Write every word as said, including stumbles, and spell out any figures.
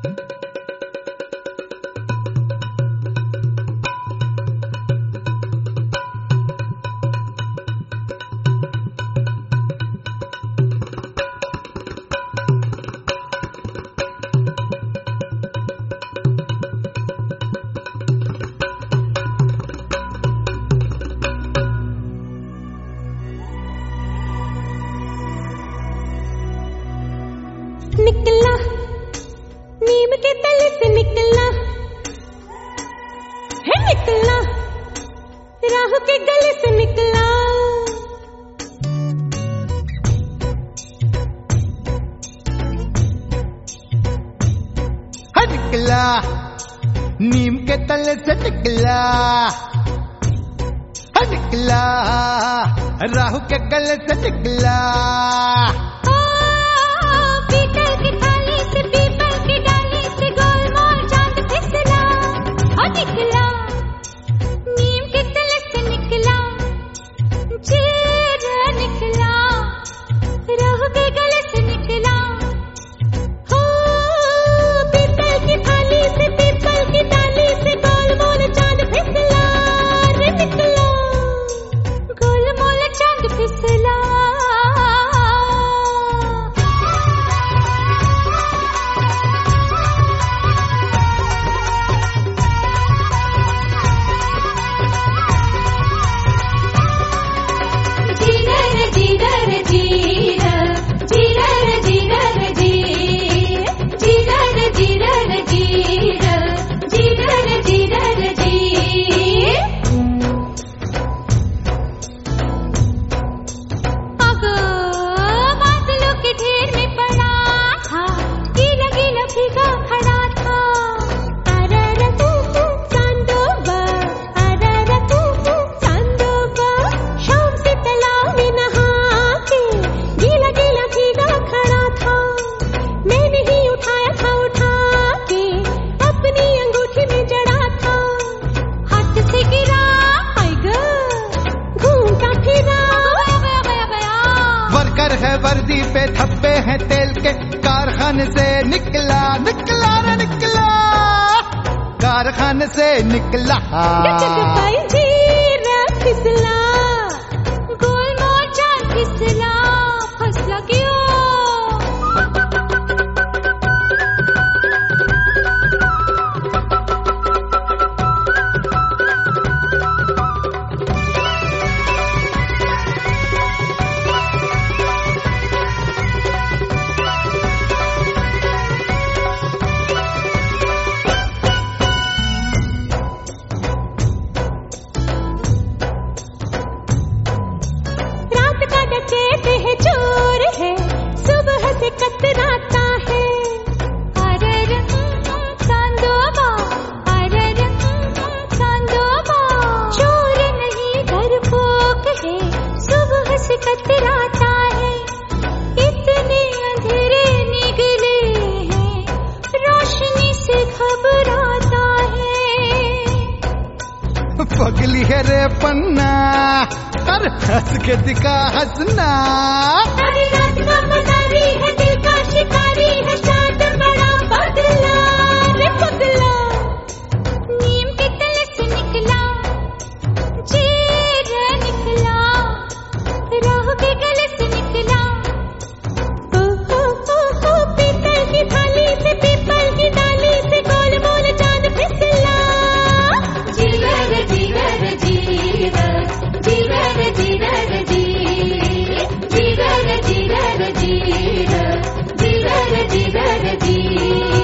निकला नीम के तले से निकला है, निकला राहु के गले से निकला। है निकला नीम के तले से निकला, है निकला राहु के गले से निकला। निकला नीम के तले से निकला, चेहरा निकला राहु के गले से निकला। हो पीपल की थाली से, पीपल की डाली से गोल मोल चांद फिसला रे, निकला गोल मोल चांद फिसला। है वर्दी पे धब्बे हैं तेल के, कारखाने से निकला निकला रे निकला, कारखाने से निकला। फिसला गोल मोल चांद फिसला, फसला क्यों? चोर है सुबह से कतराता है, अरर चांदोबा, अरर चांदोबा। चोर नहीं डरपोक है, सुबह से कतराता है। इतने अंधेरे निकले हैं, रोशनी से घबराता है। पगली है रे पन्ना, और हंस के दिखा हंसना। सारी रात का मदारी है, दिल का शिकारी है, शाद बड़ा पगला रे पगला। नीम के तले से निकला, चेहरा निकला राहु के गले से निकला। ओ हो हो हो पीतल की थाली से, पीपल की डाली से गोल मोल चांद फिसला। जीवर जीवर जीवर जीवर जीवर जी, जीवर जीवर जीवर जीवर जीवर जी।